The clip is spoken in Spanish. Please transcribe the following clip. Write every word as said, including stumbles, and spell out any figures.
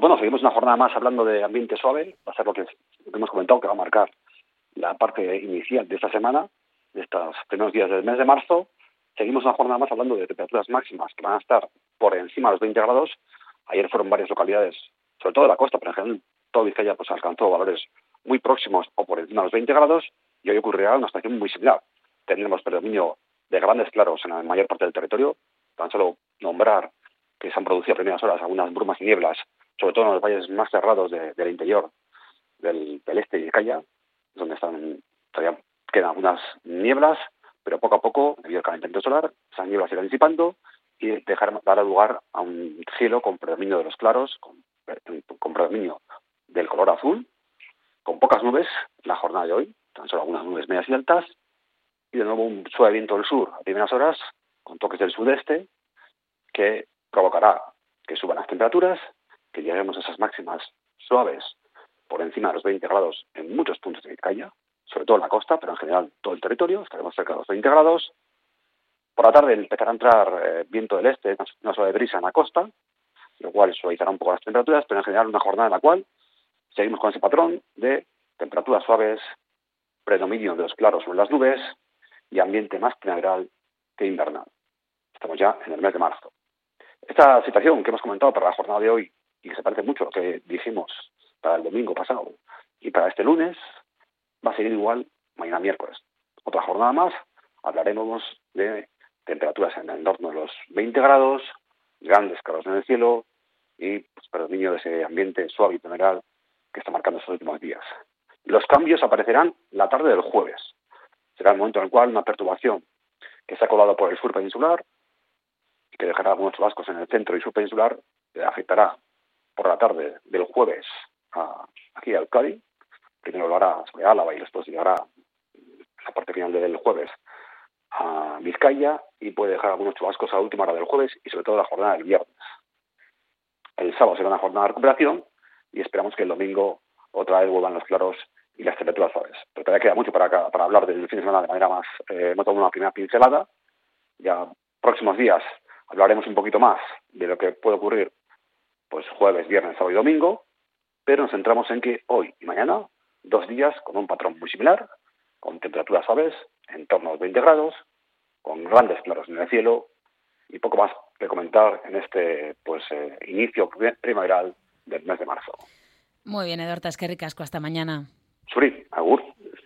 bueno, seguimos una jornada más hablando de ambiente suave. Va a ser lo que, lo que hemos comentado, que va a marcar la parte inicial de esta semana, de estos primeros días del mes de marzo. Seguimos una jornada más hablando de temperaturas máximas que van a estar por encima de los veinte grados. Ayer fueron varias localidades, sobre todo de la costa, pero en general todo Vizcaya pues alcanzó valores muy próximos o por encima de los veinte grados, y hoy ocurrirá una situación muy similar. Tendremos predominio de grandes claros en la mayor parte del territorio. Tan solo nombrar que se han producido a primeras horas algunas brumas y nieblas, sobre todo en los valles más cerrados de, del interior del, del este de Vizcaya, donde están todavía quedan algunas nieblas, pero poco a poco, debido al calentamiento solar, esas nieblas se irán disipando y dejar, dará lugar a un cielo con predominio de los claros, con, con predominio del color azul, con pocas nubes en la jornada de hoy, tan solo algunas nubes medias y altas, y de nuevo un suave viento del sur a primeras horas, con toques del sudeste, que provocará que suban las temperaturas, que lleguemos a esas máximas suaves por encima de los veinte grados en muchos puntos de Vizcaya, sobre todo en la costa, pero en general todo el territorio, estaremos cerca de los veinte grados. Por la tarde empezará a entrar eh, viento del este, una suave brisa en la costa, lo cual suavizará un poco las temperaturas, pero en general una jornada en la cual seguimos con ese patrón de temperaturas suaves, predominio de los claros sobre las nubes y ambiente más primaveral que invernal. Estamos ya en el mes de marzo. Esta situación que hemos comentado para la jornada de hoy, y que se parece mucho a lo que dijimos para el domingo pasado y para este lunes, va a seguir igual mañana miércoles. Otra jornada más, hablaremos de temperaturas en el entorno de los veinte grados, grandes claros en el cielo y pues, predominio de ese ambiente suave y primaveral que está marcando estos últimos días. Los cambios aparecerán la tarde del jueves. Será el momento en el cual una perturbación que se ha colado por el sur peninsular y que dejará algunos chubascos en el centro y sur peninsular, eh, afectará por la tarde del jueves a, aquí a Euskadi. Primero lo hará sobre Álava y después llegará en la parte final del jueves a Vizcaya y puede dejar algunos chubascos a la última hora del jueves y sobre todo la jornada del viernes. El sábado será una jornada de recuperación y esperamos que el domingo otra vez vuelvan los claros y las temperaturas suaves. Pero todavía queda mucho para, acá, para hablar del fin de semana de manera más, eh, hemos dado una primera pincelada. Ya próximos días hablaremos un poquito más de lo que puede ocurrir pues jueves, viernes, sábado y domingo, pero nos centramos en que hoy y mañana, dos días con un patrón muy similar, con temperaturas suaves en torno a los veinte grados, con grandes claros en el cielo y poco más que comentar en este pues eh, inicio primaveral del mes de marzo. Muy bien, Ederta, es que ricasco, hasta mañana. Suri, agur.